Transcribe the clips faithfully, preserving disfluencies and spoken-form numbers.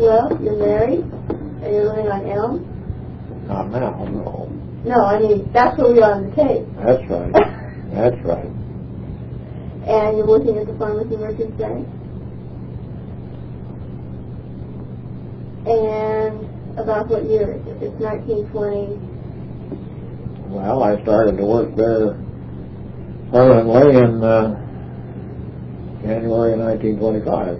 Well, you're married, and you're living on Elm? Not now, no. No, I mean, that's where we are on the tape. That's right. That's right. And you're working at the Pharmacy Merchants Bank? And about what year is it? It's nineteen twenty. Well, I started to work there permanently in uh, January of nineteen twenty-five.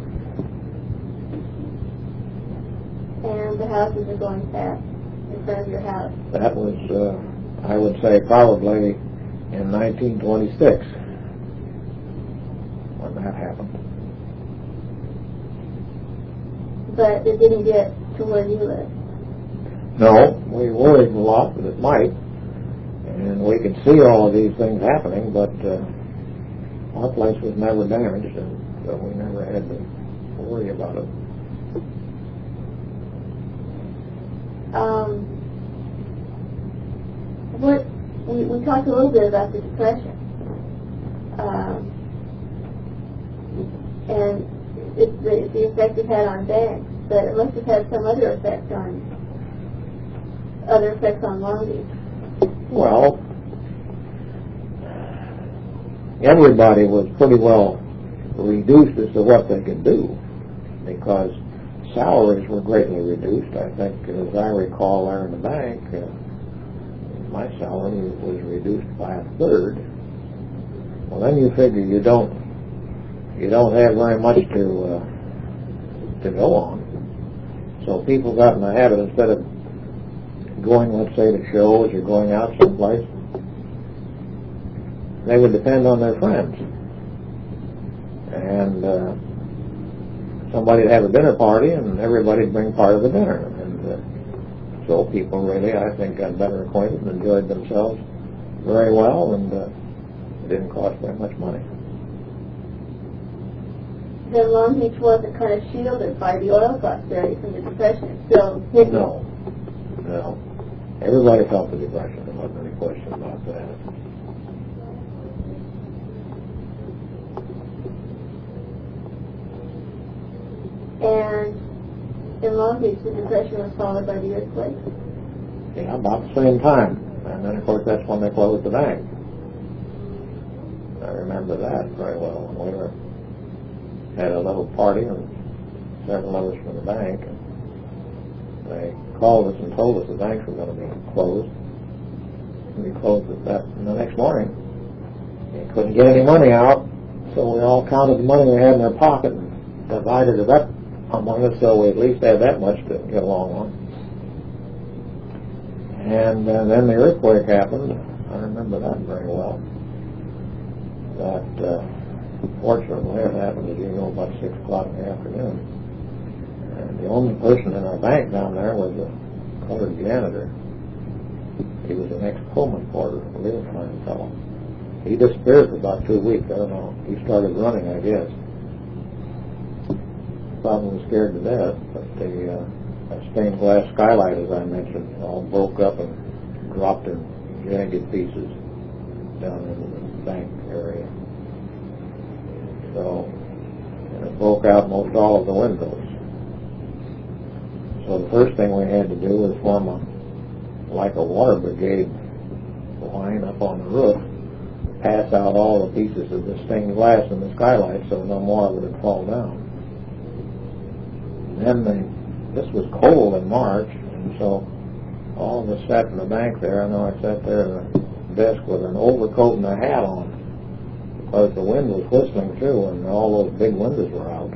And the houses are going past in front of your house? That was, uh, I would say, probably in nineteen twenty-six when that happened. But it didn't get to where you live? No, we worried a lot that it might. And we could see all of these things happening, but uh, our place was never damaged, and so we never had to worry about it. Um, what we, we talked a little bit about the Depression, um, and it, the, the effect it had on banks, but it must have had some other effect on other effects on Long Beach. Well, everybody was pretty well reduced as to what they could do, because salaries were greatly reduced. I think, as I recall, there in the bank, uh, my salary was reduced by a third. Well, then you figure you don't you don't have very much to uh, to go on. So people got in the habit, instead of going, let's say, to shows or going out someplace, they would depend on their friends. And uh, somebody'd have a dinner party, and everybody'd bring part of the dinner. And uh, so people really, I think, got better acquainted and enjoyed themselves very well, and uh, it didn't cost very much money. Then Long Beach wasn't kind of shielded by the oil prosperity from the Depression. So no, no. Everybody felt the Depression. There wasn't any question about that. And in Long Beach, the Depression was followed by the earthquake? Yeah, about the same time. And then, of course, that's when they closed the bank. I remember that very well. When we were had a little party, and several of us from the bank, and they called us and told us the banks were going to be closed. And we closed it that and the next morning. We couldn't get any money out, so we all counted the money we had in our pocket and divided it up among us, so we at least had that much to get along on. And uh, then the earthquake happened. I remember that very well. That, uh, fortunately, it happened, as you know, about six o'clock in the afternoon. And the only person in our bank down there was a colored janitor. He was an ex-Pullman porter, a real fine fellow. He disappeared for about two weeks. I don't know. He started running, I guess. Probably was scared to death, but the uh, that stained glass skylight, as I mentioned, all broke up and dropped in jagged pieces down in the bank area. So, and it broke out most all of the windows. So the first thing we had to do was form a, like a water brigade line up on the roof, pass out all the pieces of the stained glass in the skylight so no more of it would fall down. And then they, this was cold in March, and so all of us sat in the bank there. I know I sat there at the desk with an overcoat and a hat on, because the wind was whistling through and all those big windows were out.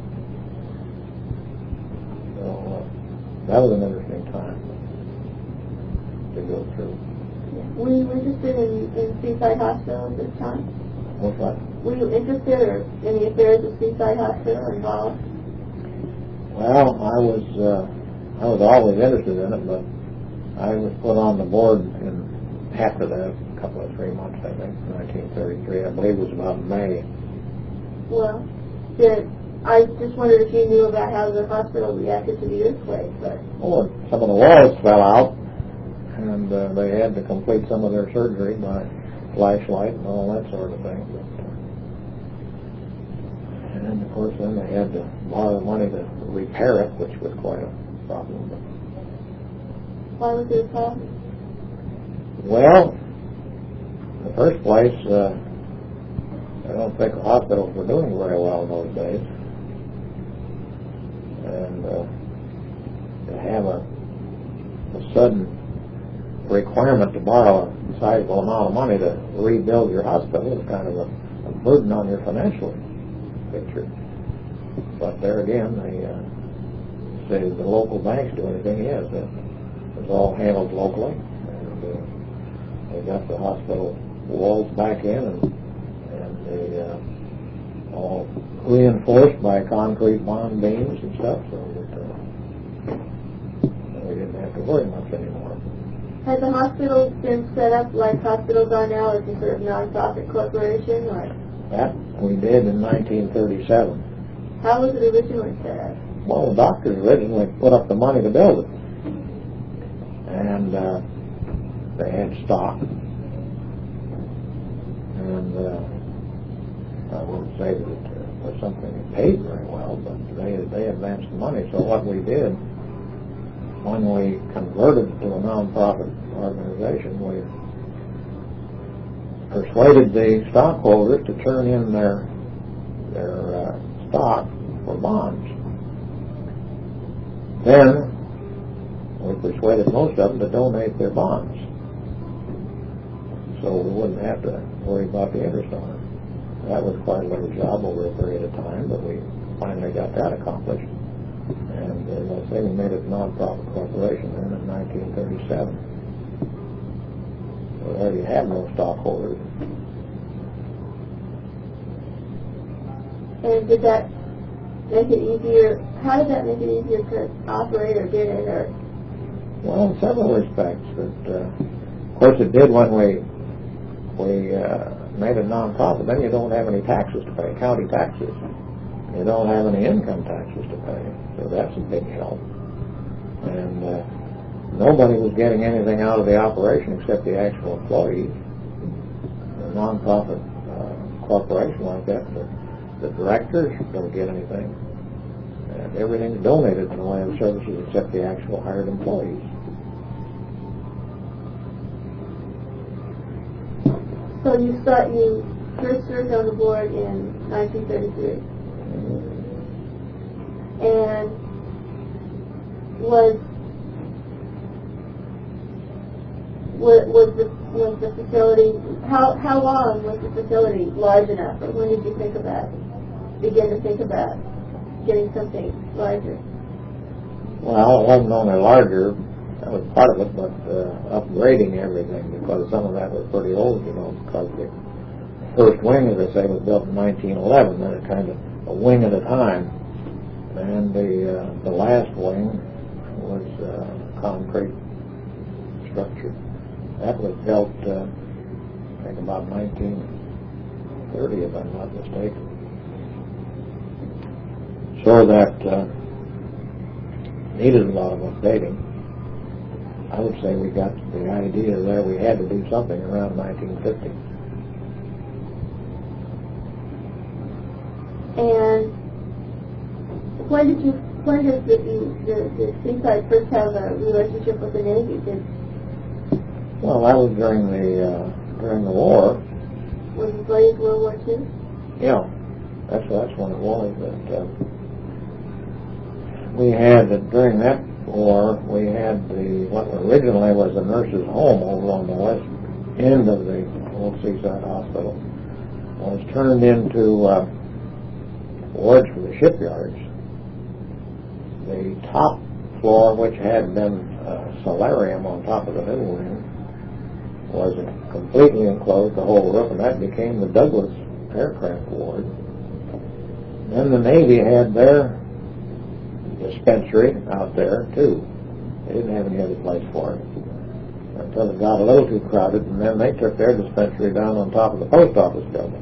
So uh, that was an interesting time to go through. Were you interested in, in Seaside Hospital at this time? What's that? Were you interested or in the affairs of Seaside Hospital involved? Well, I was uh, I was always interested in it, but I was put on the board in after that, a couple of three months, I think, nineteen thirty-three. I believe it was about May. Well, did, I just wondered if you knew about how the hospital reacted to the earthquake. But Oh, some of the walls fell out, and uh, they had to complete some of their surgery by flashlight and all that sort of thing. And of course then they had to borrow money to repair it, which was quite a problem. Why was it a problem? Well, in the first place, uh, I don't think the hospitals were doing very well in those days. And uh, to have a, a sudden requirement to borrow a sizable amount of money to rebuild your hospital is kind of a, a burden on your financial picture. But there again, they uh, say the local banks do anything. Yes, it was all handled locally, and uh, they got the hospital walls back in, and, and they uh, all reinforced by concrete bond beams and stuff, so that uh, we didn't have to worry much anymore. Has the hospital been set up like hospitals are now as a sort of non-profit corporation, or? That we did in nineteen thirty-seven. How was it originally set up? Well, the doctors originally put up the money to build it. And uh, they had stock. And uh, I wouldn't say that it uh, was something that paid very well, but they, they advanced the money. So what we did, when we converted to a non-profit organization, we persuaded the stockholders to turn in their their uh, stock for bonds. Then we persuaded most of them to donate their bonds, so we wouldn't have to worry about the interest on it. That was quite a little job over a period of time, but we finally got that accomplished. And as I say, we made it a non-profit corporation then in nineteen thirty-seven. We already had no stockholders. And did that make it easier? How did that make it easier to operate, or did it? Or well, in several respects. That, uh, of course, it did when we we uh, made a non-profit. Then you don't have any taxes to pay, county taxes. You don't have any income taxes to pay, so that's a big help. And uh, nobody was getting anything out of the operation except the actual employees. A non-profit uh, corporation like that, the, the directors don't get anything. And everything's donated to the land services except the actual hired employees. so you start you first served on the board in nineteen thirty-three, and was was, was the was the facility how how long was the facility large enough, or when did you think about begin to think about getting something larger? Well, it wasn't only larger, that was part of it, but uh, upgrading everything, because some of that was pretty old, you know, because the first wing, as I say, was built in nineteen eleven, then it kind of a wing at a time, and the uh, the last wing was uh, concrete structure. That was built, uh, I think, about nineteen thirty, if I'm not mistaken. So that uh, needed a lot of updating. I would say we got the idea there we had to do something around nineteen fifty. And when did you, when did the, the, the Seaside first have a relationship with the Navy? Did, well, that was during the uh, during the war. Was it late World War Two? Yeah, that's that's when it was. That uh, we had uh, during that war, we had the what originally was a nurses' home over on the west end of the old Seaside Hospital, was turned into uh, wards for the shipyards. The top floor, which had been a solarium on top of the new wing, was completely enclosed, the whole roof, and that became the Douglas Aircraft Ward. Then the Navy had their dispensary out there too. They didn't have any other place for it until it got a little too crowded, and then they took their dispensary down on top of the post office building.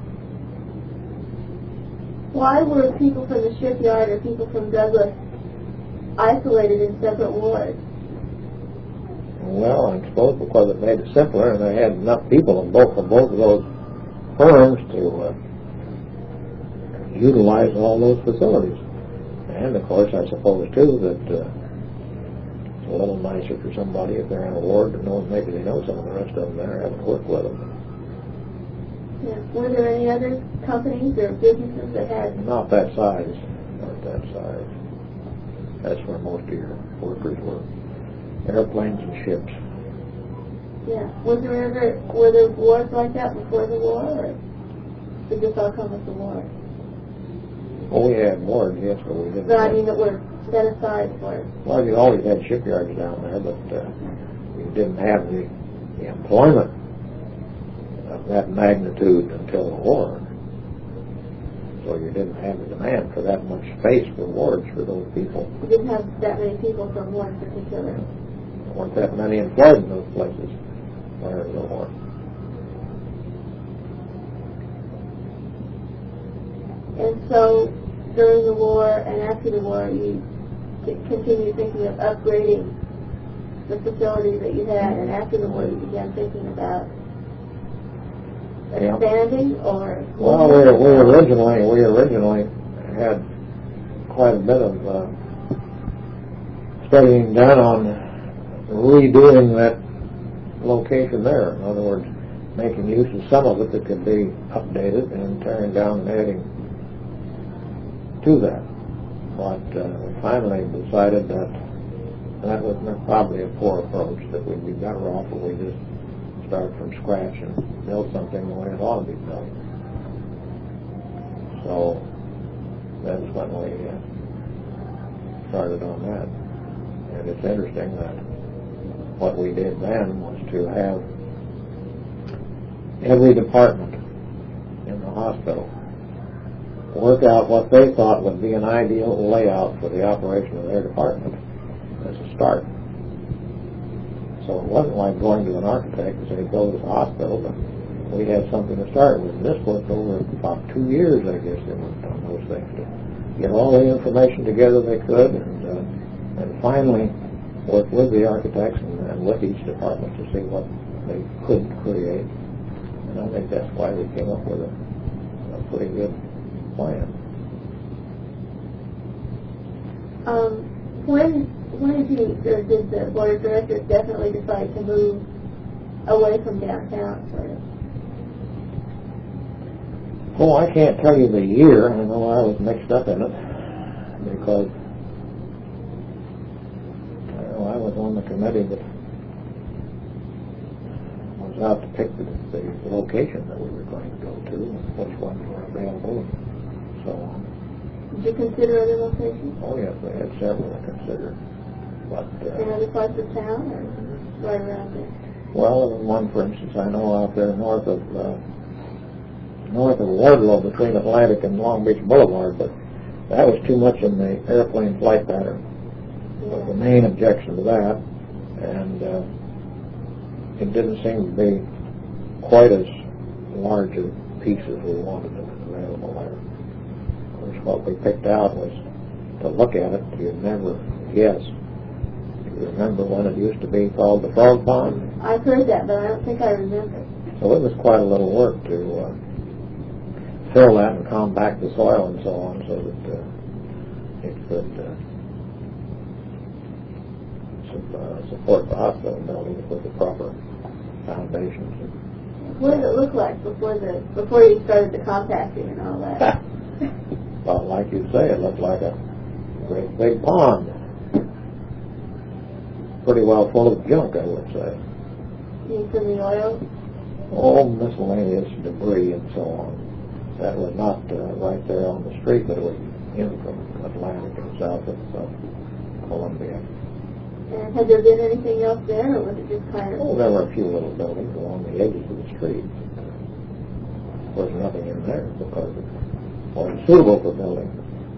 Why were people from the shipyard or people from Douglas isolated in separate wards? Well, I suppose because it made it simpler, and they had enough people in both from both of those firms to uh, utilize all those facilities. And of course, I suppose too that uh, it's a little nicer for somebody if they're in a ward to know maybe they know some of the rest of them there, haven't worked with them. Yeah. Were there any other companies or businesses that had? Not that size. Not that size. That's where most of your workers were. Airplanes and ships. Yeah. Was there ever were there wars like that before the war, or did this all come with the war? Oh, we had wards, yes, but we didn't. But I mean, that were set aside for. Well, you always had shipyards down there, but uh, you didn't have the, the employment of that magnitude until the war. So you didn't have the demand for that much space for wards for those people. You didn't have that many people from one particular. There weren't that many employed in those places during the war. And so, during the war and after the war, you c- continued thinking of upgrading the facilities that you had, and after the war, you began thinking about Yeah. expanding, or Well, we, we originally we originally had quite a bit of uh, studying done on redoing that location there. In other words, making use of some of it that could be updated and tearing down and adding to that. But uh, we finally decided that that was probably a poor approach, that we'd be better off if we just start from scratch and build something the way it ought to be built. So that's when we uh, started on that. And it's interesting that what we did then was to have every department in the hospital work out what they thought would be an ideal layout for the operation of their department as a start. So it wasn't like going to an architect and say, go to the hospital, but we had something to start with. And this worked over about two years, I guess, they worked on those things to get all the information together they could, and uh, and finally work with the architects and, and with each department to see what they could create. And I think that's why we came up with a, a pretty good plan. Um, when when did you or did the board of directors definitely decide to move away from downtown, sort of? Oh, I can't tell you the year. I know I was mixed up in it because I know I was on the committee that was out to pick the, the location that we were going to go to and which ones were available and so on. Did you consider other locations? Oh yes, we had several to consider. But uh, in other parts of town, or right around there? Well, there was one, for instance, I know out there north of uh, north of Wardlow between Atlantic and Long Beach Boulevard, but that was too much in the airplane flight pattern. Yeah. Was the main objection to that, and uh, it didn't seem to be quite as large a piece as we wanted it available there. Of course, what we picked out was to look at it. You'd never guess. You remember when it used to be called the Frog Pond? I've heard that, but I don't think I remember. So it was quite a little work to uh, fill that and compact the soil and so on so that uh, it could uh, su- uh, support the hospital buildings with the proper foundations. What did it look like before the before you started the compacting and all that? Well, like you say, it looked like a great big pond. Pretty well full of junk, I would say. You mean from the oil? All miscellaneous debris and so on. That was not uh, right there on the street, but it was in from Atlantic and south of uh, Columbia. And had there been anything else there, or was it just kind of... Oh, there were a few little buildings along the edges of the street. There was nothing in there because it wasn't suitable for building.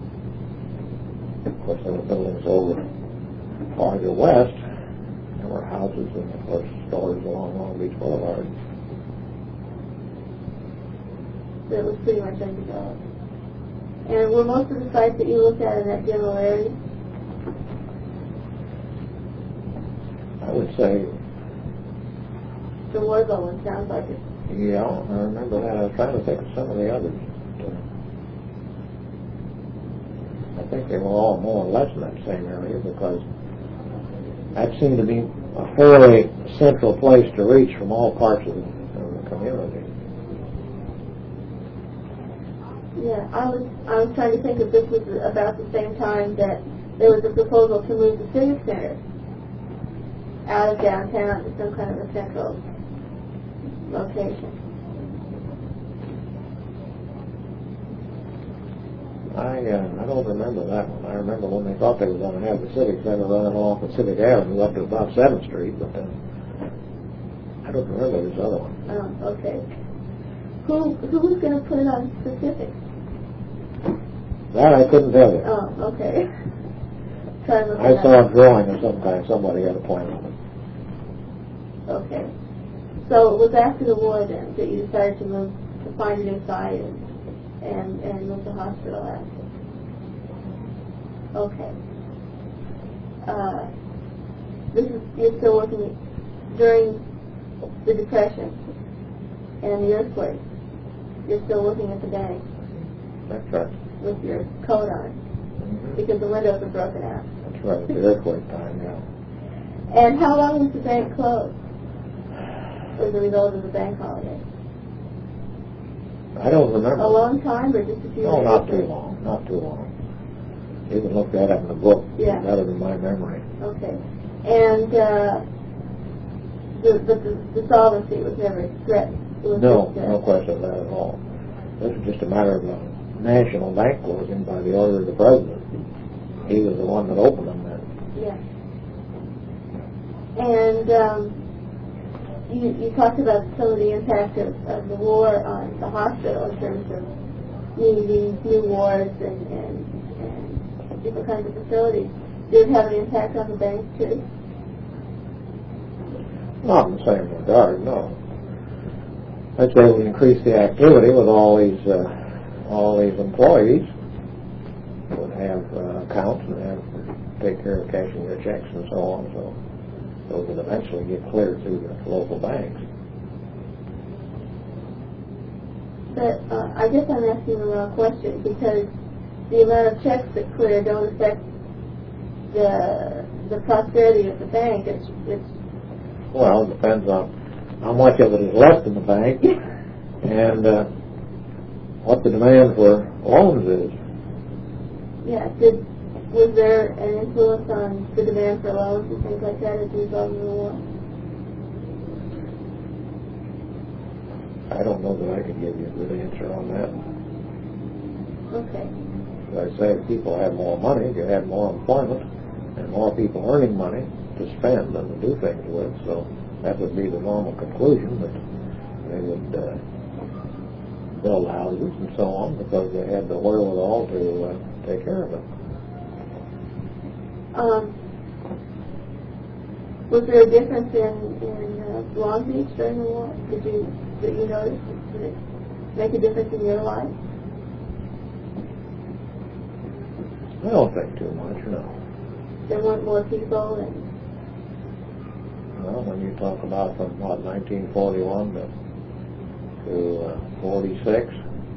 Of course, there were buildings over farther west. There were houses and, of course, stores along Long Beach Boulevard. So it was pretty much undeveloped. And were most of the sites that you looked at in that general area? I would say, The Warville one sounds like it. yeah, I remember that. I was trying to think of some of the others. I think they were all more or less in that same area because that seemed to be a fairly central place to reach from all parts of the, of the community. Yeah, I was I was trying to think if this was about the same time that there was a proposal to move the civic center out of downtown to some kind of a central location. I uh, I don't remember that one. I remember when they thought they were going to have the Civic Center running off Pacific Avenue up to about seventh Street, but then I don't remember this other one. Oh, okay. Who who was going to put it on Pacific? That I couldn't tell you. Oh, okay. Try to look I it saw up. a drawing of some kind. Somebody had a plan on it. Okay. So it was after the war then that you decided to move to find a new site and and, and move the hospital out. Okay. Uh, this is you're still working during the Depression and the earthquake. You're still working at the bank That's right. with your coat on Mm-hmm. because the windows are broken out. That's right. At the earthquake time, yeah. And how long was the bank closed as a result of the bank holiday? I don't remember. A long time or just a few No, days? not too long. Not too long. You can look that up in the book. Yeah. Better than my memory. Okay. And uh, the, the, the solvency was never threatened? It was No, just, uh, no question of that at all. This is just a matter of a national bank closing by the order of the president. He was the one that opened them then. Yeah. And um, you, you talked about some of the impact of, of the war on the hospital in terms of needing new wards and, and, and different kinds of facilities. Did it have an impact on the bank too? Not in the same regard, no. I'd say we increased the activity with all these uh, all these employees would have uh, accounts and have to take care of cashing their checks and so on. So those would eventually get cleared through the local banks. But uh, I guess I'm asking the wrong question because the amount of checks that clear don't affect the the prosperity of the bank. It's it's Well, it depends on how much of it is left in the bank and uh, what the demand for loans is. yeah. Did was there an influence on the demand for loans and things like that as a result of the war? I don't know that I could give you a good answer on that. Okay. As I say, if people had more money, you had more employment and more people earning money to spend and to do things with. So that would be the normal conclusion that they would uh, build houses and so on because they had the wherewithal to uh, take care of it. Um, was there a difference in in uh, Long Beach during the war? Did you that you notice? Did it make a difference in your life? I don't think too much, no. There weren't more people and Well, when you talk about from, what, nineteen forty-one to, to uh, forty-six,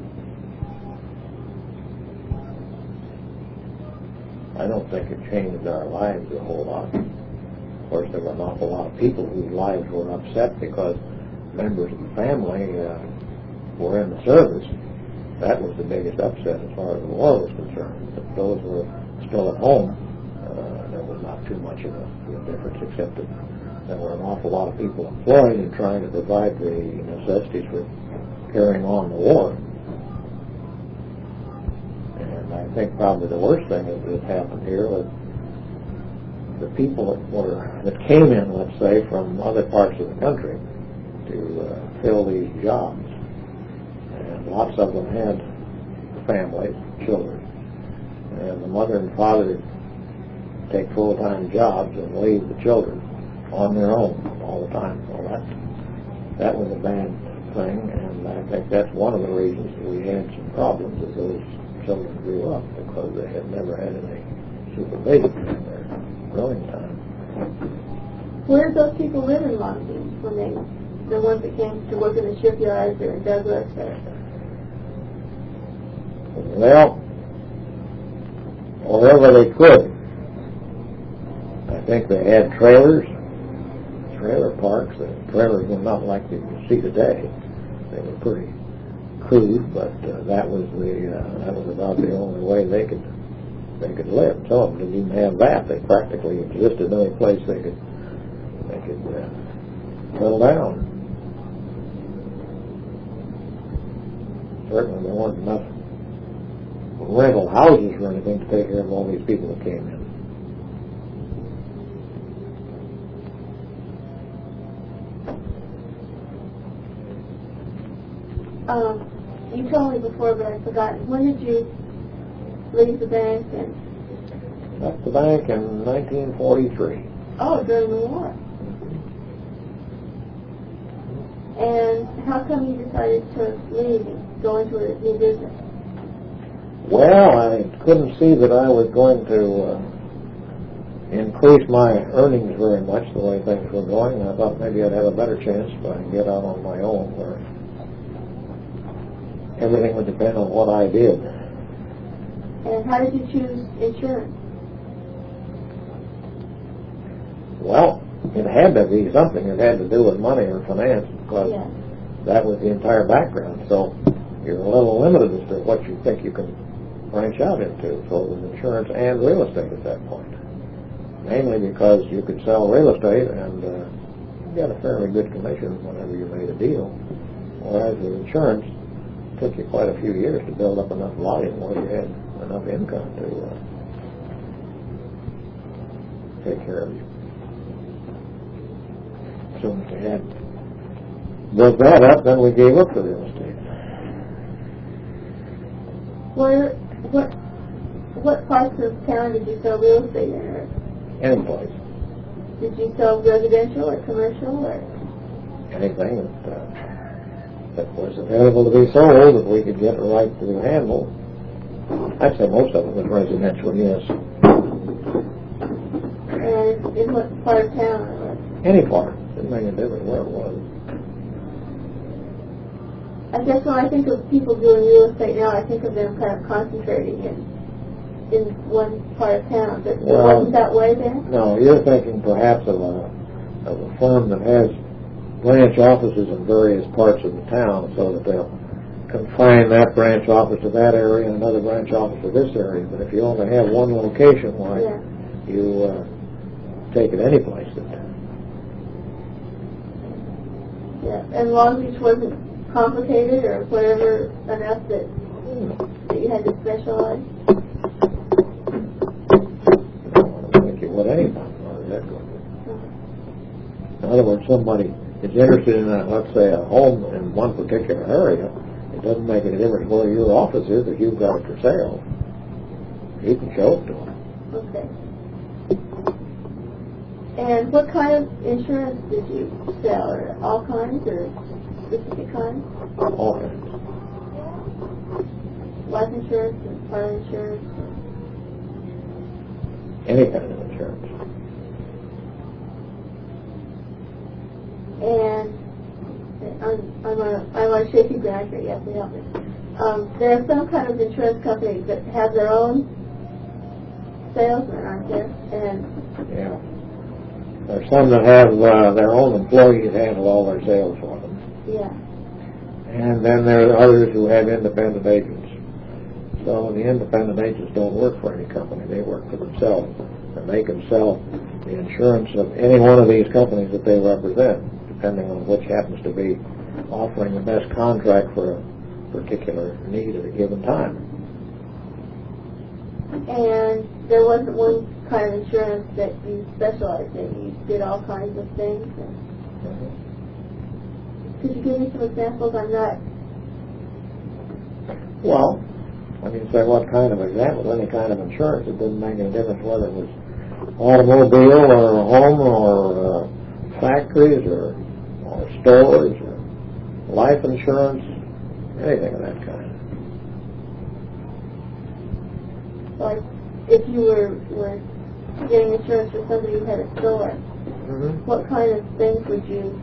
I don't think it changed our lives a whole lot. Of course, there were an awful lot of people whose lives were upset because members of the family uh, were in the service. That was the biggest upset as far as the war was concerned. But those who were still at home, uh, there was not too much of a, a difference except that there were an awful lot of people employed in trying to provide the necessities for carrying on the war. And I think probably the worst thing that, that happened here was the people that were that came in, let's say, from other parts of the country to uh, fill these jobs. And lots of them had families, children. And the mother and father take full-time jobs and leave the children on their own all the time. Well, that, that was a bad thing, and I think that's one of the reasons that we had some problems as those children grew up, because they had never had any supervision in their growing time. where did those people live in Long Beach when they, the ones that came to work in the shipyards or in Douglas? Or, Well, wherever they could. I think they had trailers, trailer parks. The trailers were not like you see today. They were pretty crude, but uh, that was the uh, that was about the only way they could they could live. Some of them didn't even have that. They practically existed in any place they could they could uh, settle down. Certainly there weren't enough rental houses or anything to take care of all these people that came in. Um, you told me before, but I forgot. When did you leave the bank? And Left the bank in nineteen forty-three. oh, during the war. And how come you decided to leave and go into a new business? Well, I couldn't see that I was going to uh, increase my earnings very much the way things were going. I thought maybe I'd have a better chance if I could get out on my own, where everything would depend on what I did. And how did you choose insurance? Well, it had to be something that had to do with money or finance, because Yeah. that was the entire background. So you're a little limited as to what you think you can branch out into. So it was insurance and real estate at that point. Mainly because you could sell real estate and uh, you got a fairly good commission whenever you made a deal. Whereas with insurance, it took you quite a few years to build up enough volume where you had enough income to uh, take care of you. So if we had built that up, then we gave up the real estate. Where, what, what parts of town did you sell real estate in? Or Any place. did you sell residential or commercial or? Anything that, uh, that was available to be sold, if we could get the right to handle. I'd say most of it was residential, yes. And in what part of town? Or? Any part. Didn't make a difference where it was. I guess when I think of people doing real estate now, I think of them kind of concentrating in in one part of town. But Well, it wasn't that way then? No, you're thinking perhaps of a, of a firm that has branch offices in various parts of the town, so that they'll confine that branch office to that area and another branch office to this area. But if you only have one location, why, Yeah. you uh, take it any place. That, Yeah. And Long Beach wasn't complicated or whatever enough that, that you had to specialize? I don't think you would anything. How does that go? In other words, somebody is interested in, a, let's say, a home in one particular area. It doesn't make any difference where your office is if you've got it for sale. You can show it to them. Okay. And what kind of insurance did you sell? Or all kinds or specific kinds? All kinds. Life insurance and car insurance? Any kind of insurance. And I'm, I'm, on, I'm on shaky ground here. You have to help me. Um, there are some kind of insurance companies that have their own salesmen, aren't there? And Yeah. There's some that have uh, their own employees handle all their sales for them. yeah. And then there are others who have independent agents. So the independent agents don't work for any company. They work for themselves. And they can sell the insurance of any one of these companies that they represent, depending on which happens to be offering the best contract for a particular need at a given time. And there wasn't one kind of insurance that you specialized in. You did all kinds of things. And Mm-hmm. could you give me some examples? I'm not. Well, when you say what kind of examples, any kind of insurance, it doesn't make any difference whether it was automobile or a home or uh, factories or, or stores or life insurance, anything of that kind. Like, if you were, were getting insurance for somebody who had a store, Mm-hmm. what kind of things would you...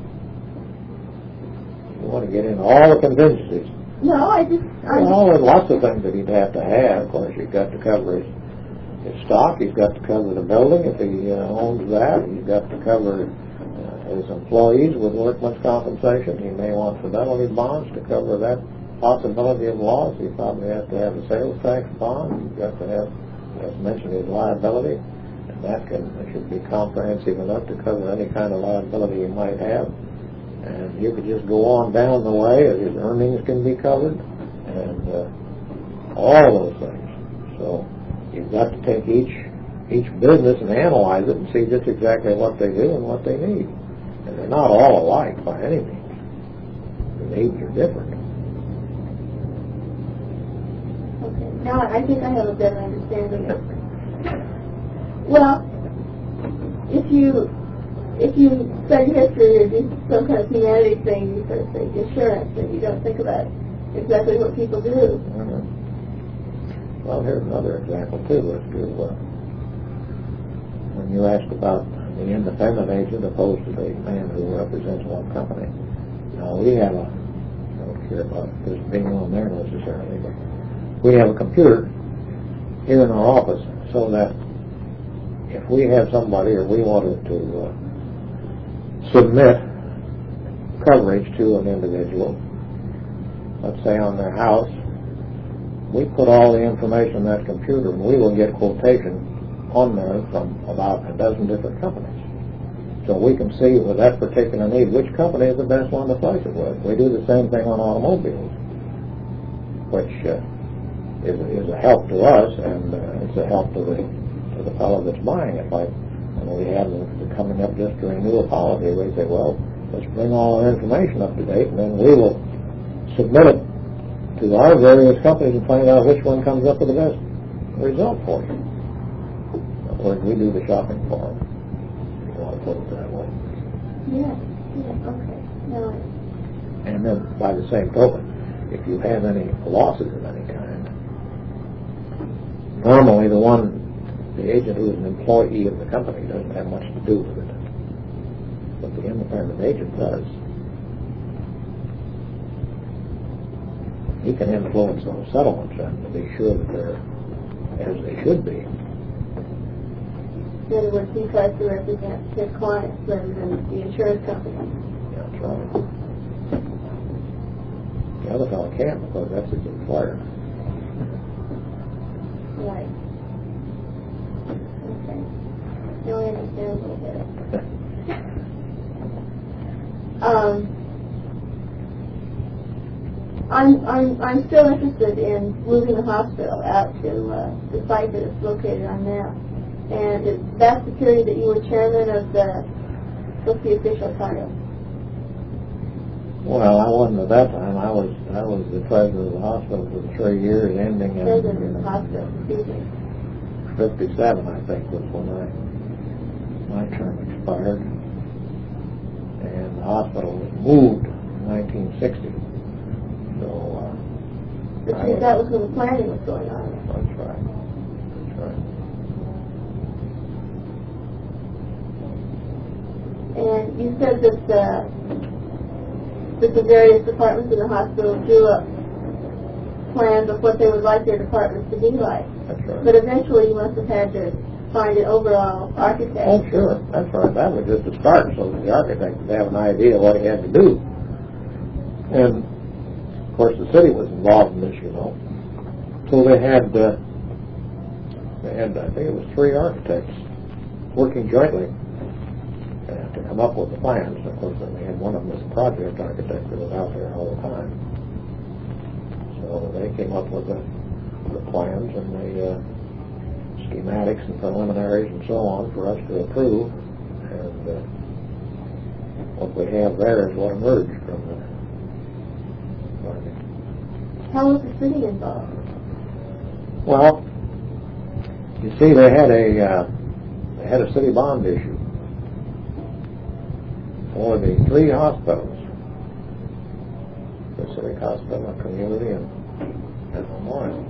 You want to get in all the contingencies. No, I just... I Well, there's lots of things that he'd have to have. Of course, you've got to cover his his stock, he's got to cover the building if he uh, owns that. He's got to cover uh, his employees with workman's compensation. He may want fidelity bonds to cover that possibility of loss. He probably has to have a sales tax bond. He's got to have, as mentioned, his liability, and that can that should be comprehensive enough to cover any kind of liability he might have. And you could just go on down the way. His earnings can be covered, and uh, all those things. So you've got to take each each business and analyze it and see just exactly what they do and what they need. And they're not all alike by any means. The needs are different. Okay. Now I think I have a better understanding. Well, if you if you study history or do some kind of humanities thing, you sort of say assurance, and you don't think about exactly what people do. Mm-hmm. Well, here's another example too. As to uh, when you asked about the independent agent opposed to the man who represents one company. Now we have a, I don't care about this being on there necessarily, but we have a computer here in our office so that if we have somebody or we wanted to uh, submit coverage to an individual, let's say on their house, we put all the information in that computer and we will get quotation on there from about a dozen different companies. So we can see with that particular need which company is the best one to place it with. We do the same thing on automobiles, which uh, is, is a help to us, and uh, it's a help to the to the fellow that's buying it. Like when we have the, the coming up just to renew a policy, we say, well, let's bring all our information up to date, and then we will submit it to our various companies and find out which one comes up with the best result for you. Or we do the shopping for them, if you want to put it that way. Yeah, yeah, okay. No, I... And then, by the same token, if you have any losses of any kind, normally the one, the agent who is an employee of the company doesn't have much to do with it. But the independent agent does. He can influence those settlements and to be sure that they're as they should be. In other words, he tries to represent his clients rather than the insurance company. That's right. The other fellow can't because that's his employer. Right. Okay. Now I understand a little bit. um, I'm I'm I'm still interested in moving the hospital out to uh, the site that it's located on now. And it, that's the period that you were chairman of the, what's the official title? Well, I wasn't at that time. I was I was the president of the hospital for three years, ending in President of the hospital, excuse me. fifty-seven, I think, was when I my term expired. And the hospital was moved in nineteen sixty. So uh, But was, that was when the planning was going on. That's right. That's right. And you said that the, that the various departments in the hospital drew up plans of what they would like their departments to be like. That's right. But eventually you must have had to find an overall architect. Oh, sure. That's right. That was just a start, so that the architect would have an idea of what he had to do. And, of course, the city was involved in this, you know. So they had, uh, they had, I think it was three architects working jointly to come up with the plans. Of course, then they had one of them as a project architect that was out there all the time. So they came up with the, the plans and the uh, schematics and preliminaries and so on for us to approve. And uh, what we have there is what emerged from the project. How was the city involved? Well, you see, they had a uh, they had a city bond issue for the three hospitals, the Civic Hospital, Community, and, and Memorial.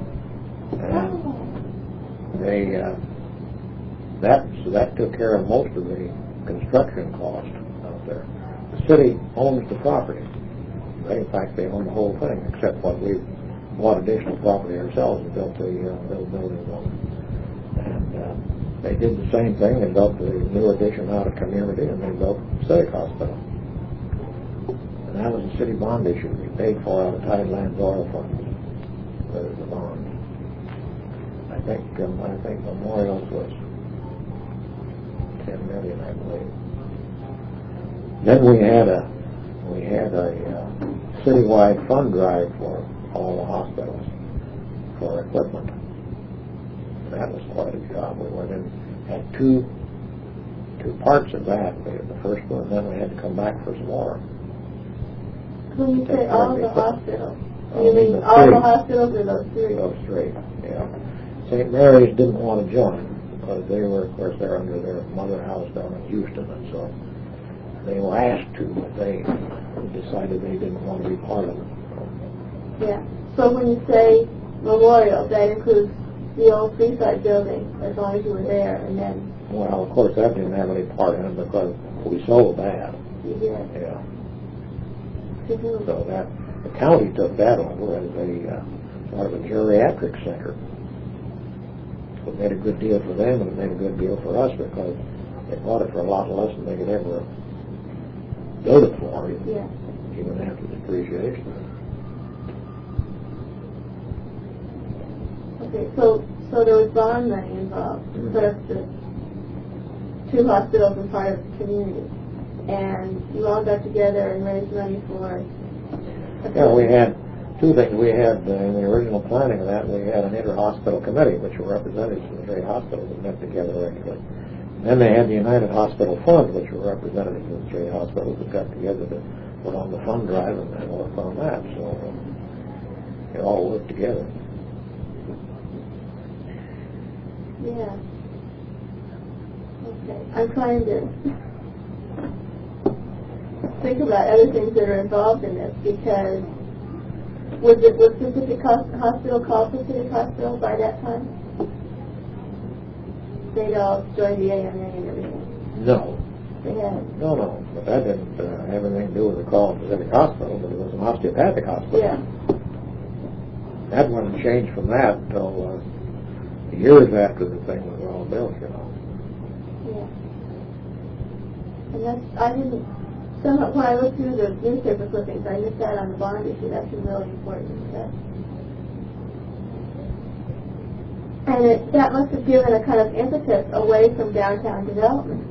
And they, uh, that, so that took care of most of the construction cost out there. The city owns the property. They, in fact, they own the whole thing, except what we've bought additional property ourselves and built the uh, built buildings on. uh, they did the same thing. They built the new addition out of Community, and they built Civic Hospital. And that was a city bond issue. We paid for out of Tidelands Oil Fund. That was a bond. I think um, I think Memorial's was ten million, I believe. Then we had a we had a uh, citywide fund drive for all the hospitals for equipment. And that was quite a job. We went in, had two two parts of that. We had the first one, and then we had to come back for some more. When you say all the hospitals, Oh, you mean the all three. the hospitals or those three? Those three, yeah. Saint Mary's didn't want to join because they were, of course, they're under their mother house down in Houston, and so they were asked to, but they decided they didn't want to be part of it. Yeah. So when you say Memorial, that includes the old Freeside building, as long as you were there, and then Well, of course, that didn't have any part in it because we sold that. you did. Yeah. To whom? So that the county took that over as a uh, sort of a geriatric center. It made a good deal for them, and it made a good deal for us because they bought it for a lot less than they could ever build it for, Yeah. even after depreciation. Okay, so so there was bond money involved to put up the two hospitals and part of the community, and you all got together and raised money for. Yeah, we had two things. We had, uh, in the original planning of that, we had an inter-hospital committee, which were representatives from the three hospitals that met together regularly. Then they had the United Hospital Fund, which were representatives of the three hospitals that got together to put on the fund drive and, and work on that. So um, they all worked together. Yeah. Okay. I'm trying to think about other things that are involved in this, because was it was Pacific Hospital called Pacific Hospital by that time? They'd all joined the A M A and everything. No. They had. No, no. But that didn't uh, have anything to do with the call of Pacific Hospital, but it was an osteopathic hospital. Yeah. That wasn't changed from that until uh, years after the thing was all built, you know. Yeah. And that's, I didn't, somehow, when I looked through the newspaper clippings, I missed that on the bond issue. That's really important stuff. And it, that must have given a kind of impetus away from downtown development.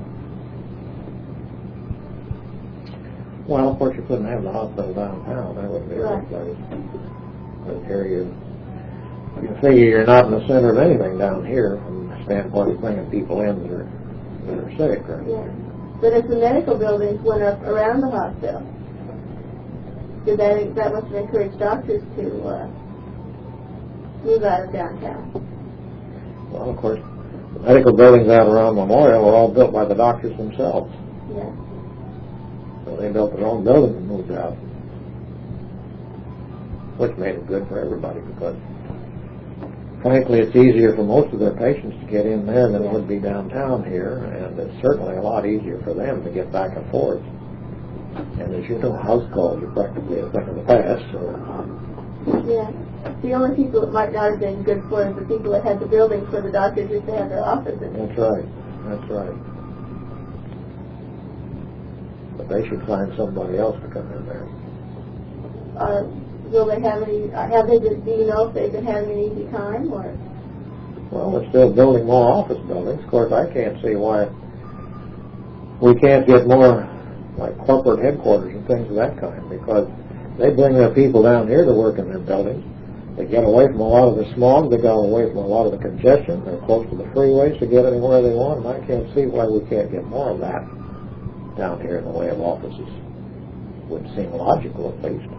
Well, of course, you couldn't have the hospital downtown. That would be a Right. good place. But here you, you figure you're not in the center of anything down here from the standpoint of bringing people in that are, that are sick. Right? Yeah. But if the medical buildings went up around the hospital, did that, that must have encouraged doctors to uh, move out of downtown. Well, of course, the medical buildings out around Memorial were all built by the doctors themselves. Yeah. So they built their own buildings and moved out, which made it good for everybody because, frankly, it's easier for most of their patients to get in there than it would be downtown here, and it's certainly a lot easier for them to get back and forth. And as you know, house calls are practically a thing of the past, so... Yeah. The only people that might not have been good for it are the people that had the buildings where the doctors used to have their offices. That's right. That's right. But they should find somebody else to come in there. Uh, will they have any, uh, have they been, do you know if they've been having an easy time, or? Well, they're still building more office buildings. Of course, I can't see why we can't get more like corporate headquarters and things of that kind, because they bring their people down here to work in their buildings. They get away from a lot of the smog. They got away from a lot of the congestion. They're close to the freeways to get anywhere they want, and I can't see why we can't get more of that down here in the way of offices. Would seem logical, at least.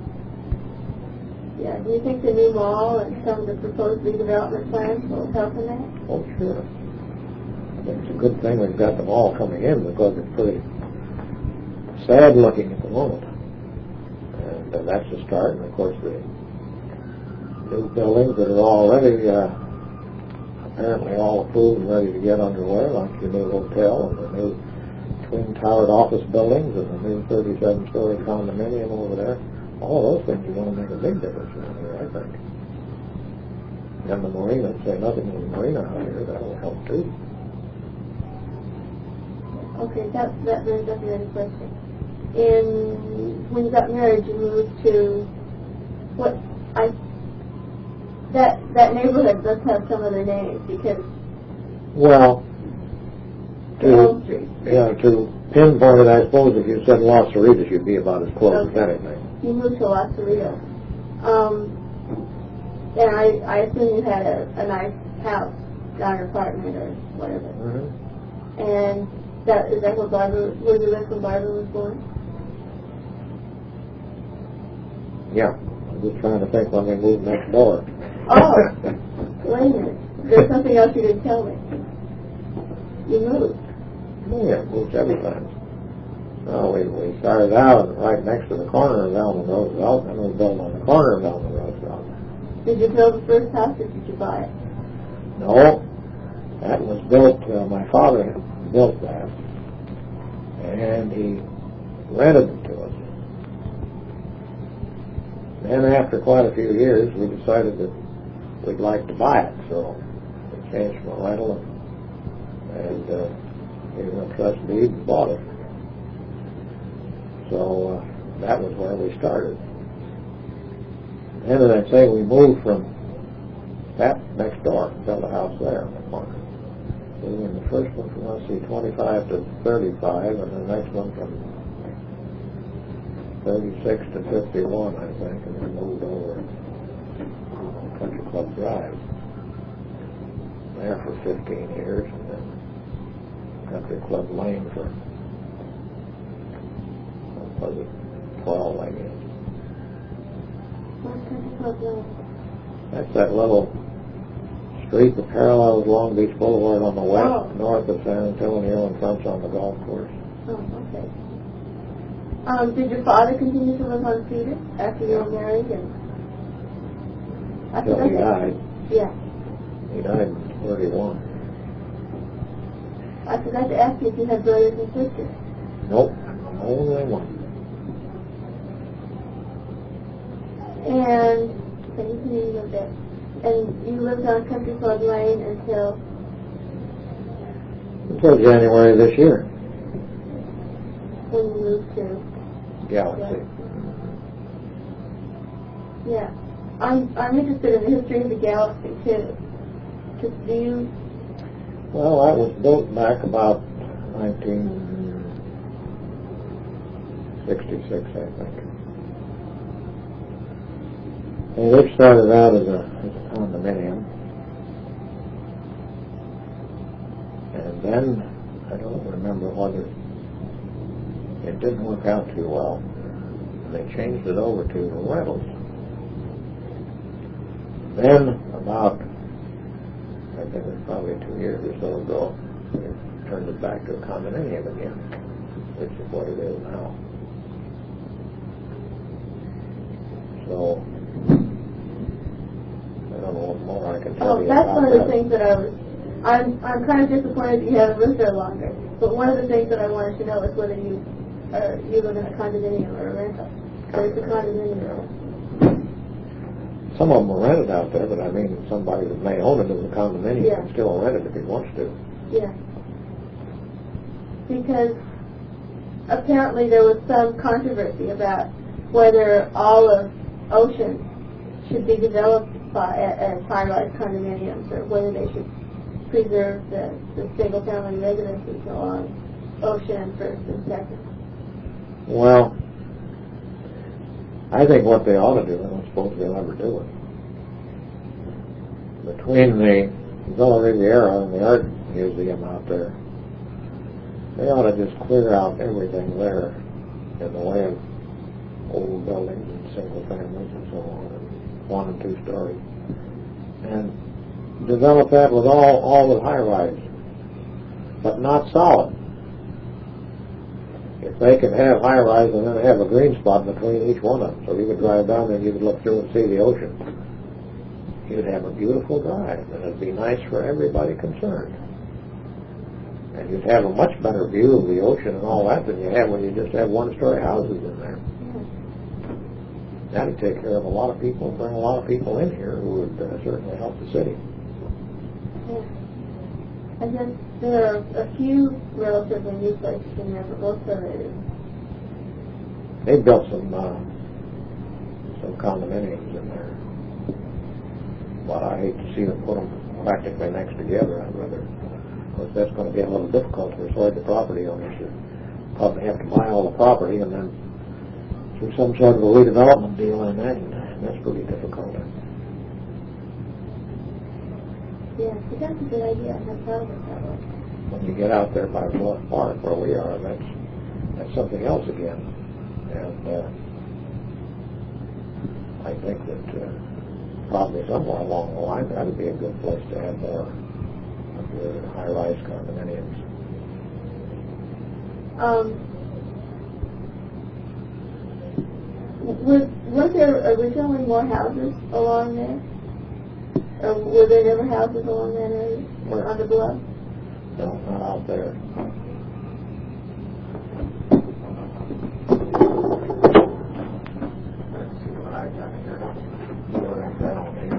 Yeah, do you think the new mall and some of the proposed redevelopment plans will help in that? Oh, sure. I think it's a good thing we've got them all coming in because it's pretty sad looking at the moment. And uh, that's the start. And, of course, the new buildings that are already uh, apparently all approved and ready to get underway, like the new hotel and the new twin-towered office buildings and the new thirty-seven story condominium over there. All of those things are going to make a big difference around here, I think. And the marina, say nothing of the marina out here, that'll help too. Okay, that that brings up another question. In when you got married, you moved to what I that that neighborhood does have some other names because well, Elm to Street. yeah to pinpoint it, I suppose if you said Los Cerritos, you'd be about as close Okay. as anything. You moved to Los Cerritos. Um, and I I assume you had a, a nice house, or an apartment or whatever. Mm-hmm. And that is that where Barbara where you lived when Barbara was born? Yeah, I'm just trying to think when we moved next door. Oh, wait a minute. There's something else you didn't tell me. You moved. Oh, yeah, moved several times. Well, we, we started out right next to the corner of Elm and Roosevelt, and we built on the corner of Elm and Roosevelt. Did you build the first house or did you buy it? No, that was built, uh, my father built that, and he rented it to us. Then after quite a few years, we decided that we'd like to buy it, so we changed from a rental and, and uh, gave him a trust deed and bought it. So uh, that was where we started. And then I'd say we moved from that next door, built a house there in the corner. So we were in the first one from, let's see, twenty-five to thirty-five, and the next one from thirty-six to fifty-one, I think, and then moved over on Country Club Drive. There for fifteen years, and then Country Club Lane for, what was it, twelve, I guess. What's Country Club Lane? That's that little street that parallels Long Beach Boulevard on the west, Oh. north of San Antonio, and fronts on the golf course. Oh, okay. Um, did your father continue to live on Cedar after you were married? And I Until forgot he that. died. Yeah. He died in thirty-one. I forgot to ask you if you had brothers and sisters. Nope, only one. And so you can you lived there. And you lived on Country Club Lane until Until January this year. when you moved to Galaxy. Yeah. I'm I'm interested in the history of the Galaxy too. Cause do you Well, that was built back about nineteen sixty-six, I think. And it started out as a, as a condominium. And then, I don't remember whether it didn't work out too well. They changed it over to rentals. Then, about, I think it was probably two years or so ago, they turned it back to a condominium again, which is what it is now. So, I don't know what more I can tell Oh, you that's about one of the that. things that I was I'm I'm kind of disappointed that you haven't lived there longer. But one of the things that I wanted to know is whether you are you live in a condominium or a rental. So it's a condominium. Some of them are rented out there, but I mean, somebody that may own it as a condominium Yeah. can still rent it if he wants to. Yeah. Because apparently there was some controversy about whether all of Ocean should be developed by as high-rise condominiums or whether they should preserve the, the single-family residences along Ocean First and Second. Well, I think what they ought to do, I don't suppose they'll ever do it. Between the Villa Riviera and the Art Museum out there, they ought to just clear out everything there in the way of old buildings and single families and so on, and one and two stories, and develop that with all, all the high rise, but not solid. If they could have high rise and then have a green spot between each one of them, so you could drive down there and you could look through and see the ocean, you'd have a beautiful drive, and it'd be nice for everybody concerned. And you'd have a much better view of the ocean and all that than you have when you just have one-story houses in there. That'd take care of a lot of people, bring a lot of people in here who would uh, certainly help the city. Yeah. And then there are a few relatively new places in there, but most of it is. They built some uh, some condominiums in there, but I hate to see them put them practically next together. I'd rather, of course, that's going to be a little difficult to persuade the property owners to probably have to buy all the property and then through some sort of a redevelopment deal, I imagine. That's pretty difficult. Yeah, so that's a good idea. I have thought of it that way. When you get out there by Bluff Park, where we are, that's that's something else again. And uh, I think that uh, probably somewhere along the line that would be a good place to have more of the high-rise condominiums. Um, was, was there originally more houses along there? Or were there never houses along that area? Where? On the bluff? No, not out there. Let's see what I got here. What I found here.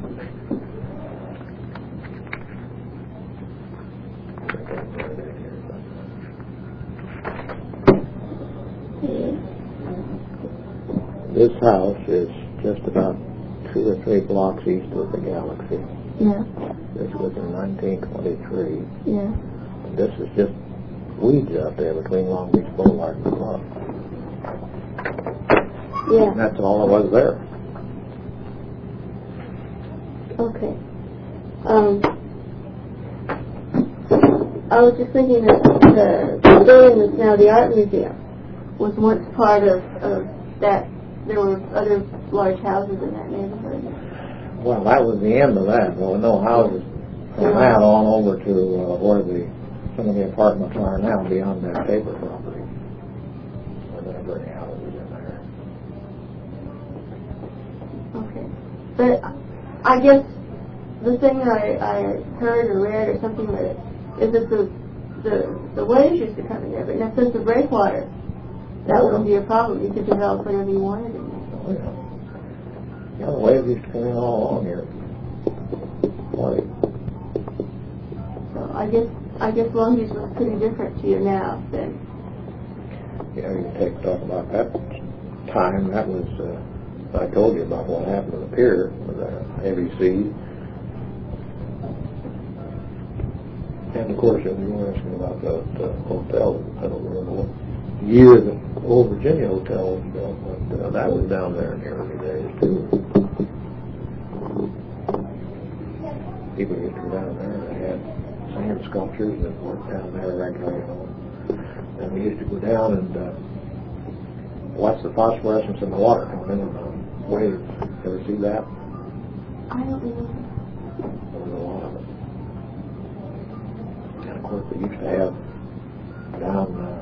This house is just about two or three blocks east of the Galaxy. Yeah. This was in nineteen twenty-three. Yeah. And this is just weeds out there between Long Beach Boulevard and the Bluff. Yeah. And that's all there was there. Okay. Um, I was just thinking that the, the building that's now the art museum was once part of, of that. There were other large houses in that neighborhood. Well, that was the end of that. There were no houses from that on over to uh, where the some of the apartments are now beyond that paper property. There were never any houses in there. Okay. But I guess the thing that I, I heard or read or something that is that the the the waves used to come in there, but now since the breakwater, that wouldn't be a problem. You could develop whatever you wanted in there. Oh, yeah. Yeah, the waves used to come in all along here. Boy. So I guess I guess Long Beach was pretty different to you now than. Yeah, you take talk about that time. That was uh, I told you about what happened to the pier with the heavy sea. And of course, you were asking about the uh, hotel. I don't remember what year the Old Virginia Hotel was built, but uh, that was down there in the early days too. People used to go down there and they had sand sculptures that worked down there regularly, you know. And we used to go down and uh, watch the phosphorescence in the water coming in on the waves. Ever see that? I don't remember. There was a lot of it. And of course, they used to have down uh,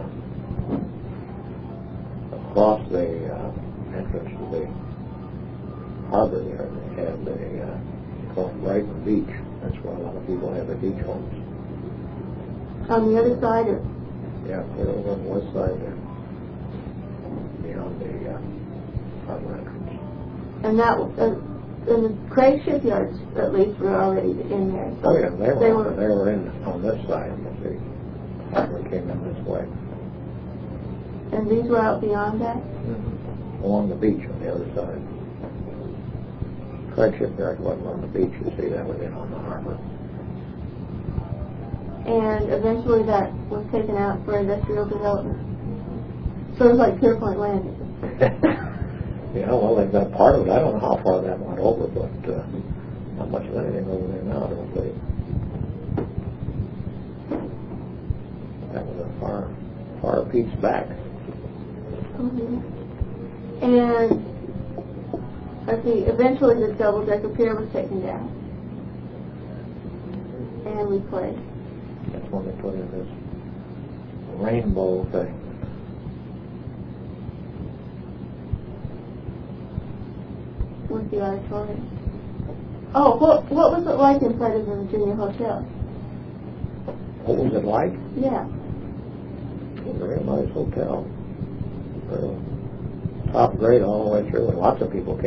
across the uh, entrance to the harbor there, they had a uh, called Brighton Beach. That's where a lot of people have their beach homes. On the other side of. Yeah, they're over on the west side there, beyond the uh, harbor entrance. And that was, uh, and the Craig shipyards at least were already in there. So Oh yeah, they were, they were. they were in on this side. The harbor came in this way. And these were out beyond that? Mm-hmm. Along the beach on the other side. Craig Shipyard wasn't on the beach, you see, that was in on the harbor. And eventually that was taken out for industrial development. Sort of like Pier Point Landing. Yeah, well, they've got part of it. I don't know how far that went over, but uh, not much of anything over there now, I don't believe. That was a far, far piece back. Mm-hmm. And let's see, eventually the double-decker pier was taken down and replaced. That's when they put in this rainbow thing. With the auditorium. Oh, what what was it like inside of the Virginia Hotel? What was it like? Yeah. It was a real nice hotel. Real top grade all the way through, and lots of people came